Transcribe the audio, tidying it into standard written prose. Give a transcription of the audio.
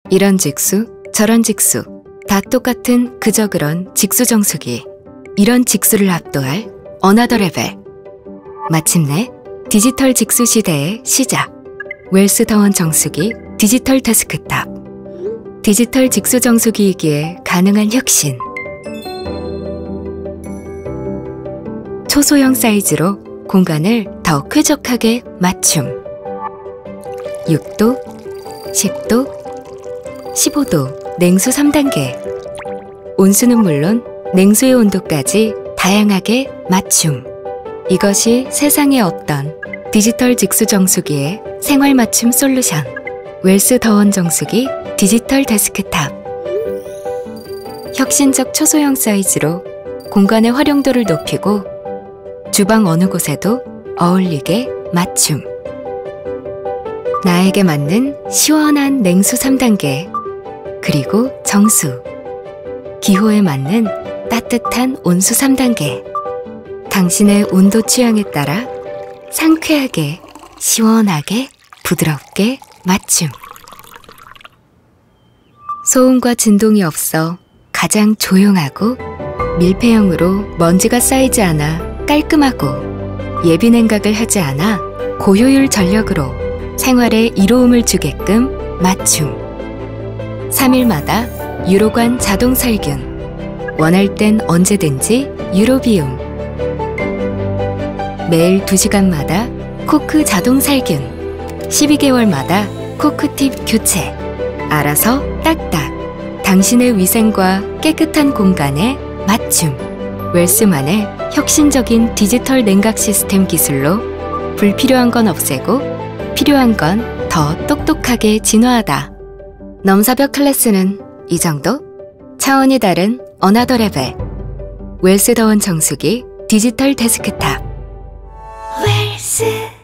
이런 직수, 저런 직수, 다 똑같은 그저 그런 직수 정수기. 이런 직수를 압도할 어나더 레벨. 마침내 디지털 직수 시대의 시작. 웰스 더원 정수기 디지털 데스크탑. 디지털 직수 정수기이기에 가능한 혁신. 초소형 사이즈로 공간을 더 쾌적하게 맞춤. 6도, 10도, 15도 냉수 3단계. 온수는 물론 냉수의 온도까지 다양하게 맞춤. 이것이 세상의 어떤 디지털 직수 정수기의 생활 맞춤 솔루션. 웰스 더원 정수기 디지털 데스크탑. 혁신적 초소형 사이즈로 공간의 활용도를 높이고 주방 어느 곳에도 어울리게 맞춤. 나에게 맞는 시원한 냉수 3단계, 그리고 정수. 기호에 맞는 따뜻한 온수 3단계. 당신의 온도 취향에 따라 상쾌하게, 시원하게, 부드럽게 맞춤. 소음과 진동이 없어 가장 조용하고 밀폐형으로 먼지가 쌓이지 않아 깔끔하고 예비 냉각을 하지 않아 고효율 전력으로 생활에 이로움을 주게끔 맞춤. 3일마다 유로관 자동 살균. 원할 땐 언제든지 유로비움. 매일 2시간마다 코크 자동 살균. 12개월마다 코크팁 교체. 알아서 딱딱. 당신의 위생과 깨끗한 공간에 맞춤. 웰스만의 혁신적인 디지털 냉각 시스템 기술로 불필요한 건 없애고 필요한 건 더 똑똑하게 진화하다. 넘사벽 클래스는 이 정도? 차원이 다른 어나더 레벨. 웰스 더원 정수기 디지털 데스크탑. 웰스